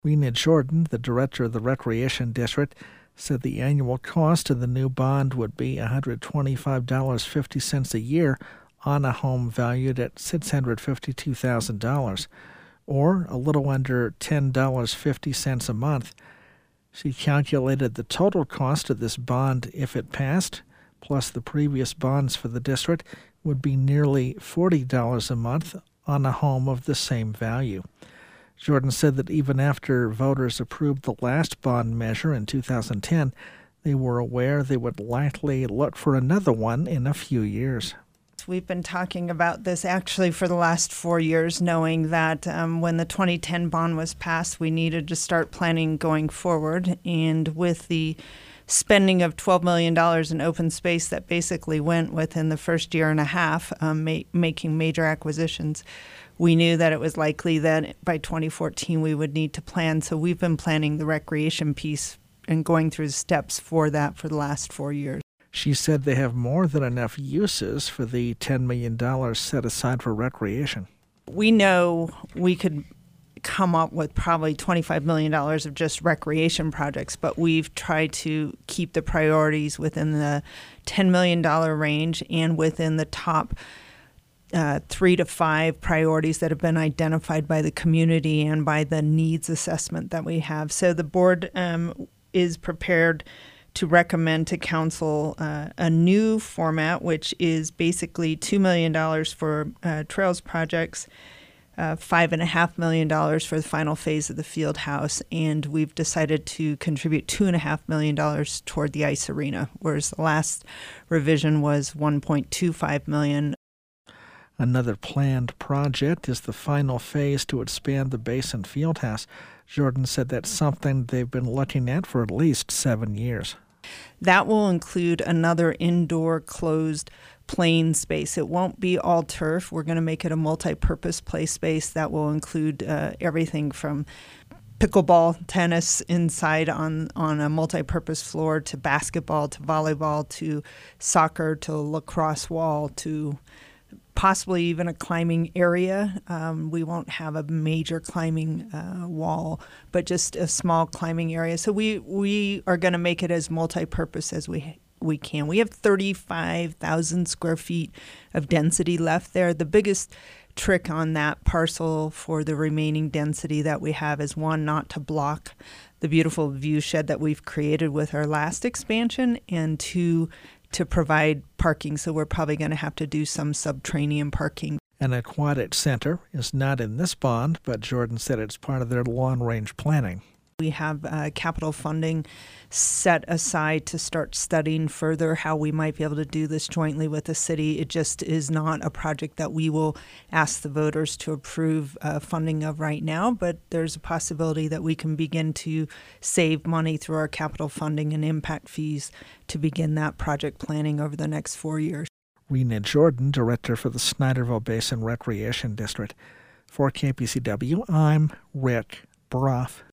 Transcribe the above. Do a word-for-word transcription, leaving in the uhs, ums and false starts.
Rena Jordan, the director of the Recreation District, said the annual cost of the new bond would be one hundred twenty-five dollars and fifty cents a year on a home valued at six hundred fifty-two thousand dollars, or a little under ten dollars and fifty cents a month. She calculated the total cost of this bond if it passed, plus the previous bonds for the district, would be nearly forty dollars a month on a home of the same value. Jordan said that even after voters approved the last bond measure in two thousand ten, they were aware they would likely look for another one in a few years. We've been talking about this actually for the last four years, knowing that um, when the twenty ten bond was passed, we needed to start planning going forward. And with the spending of twelve million dollars in open space that basically went within the first year and a half, um, ma- making major acquisitions, we knew that it was likely that by twenty fourteen we would need to plan. So we've been planning the recreation piece and going through the steps for that for the last four years. She said they have more than enough uses for the ten million dollars set aside for recreation. We know we could come up with probably twenty-five million dollars of just recreation projects, but we've tried to keep the priorities within the ten million dollars range and within the top uh, three to five priorities that have been identified by the community and by the needs assessment that we have. So the board um, is prepared to recommend to council uh, a new format, which is basically two million dollars for uh, trails projects, uh, five point five million dollars for the final phase of the field house, and we've decided to contribute two point five million dollars toward the ice arena, whereas the last revision was one point two five million dollars. Another planned project is the final phase to expand the Basin Fieldhouse. Jordan said that's something they've been looking at for at least seven years. That will include another indoor closed playing space. It won't be all turf. We're going to make it a multi-purpose play space that will include uh, everything from pickleball, tennis inside on, on a multi-purpose floor, to basketball, to volleyball, to soccer, to lacrosse wall, to possibly even a climbing area. Um, we won't have a major climbing uh, wall, but just a small climbing area. So we we are going to make it as multi-purpose as we we can. We have thirty-five thousand square feet of density left there. The biggest trick on that parcel for the remaining density that we have is, one, not to block the beautiful view shed that we've created with our last expansion, and two, to provide parking. So we're probably going to have to do some subterranean parking. An aquatic center is not in this bond, but Jordan said it's part of their long-range planning. We have uh, capital funding set aside to start studying further how we might be able to do this jointly with the city. It just is not a project that we will ask the voters to approve uh, funding of right now, but there's a possibility that we can begin to save money through our capital funding and impact fees to begin that project planning over the next four years. Rena Jordan, director for the Snyderville Basin Recreation District. For K P C W, I'm Rick Brough.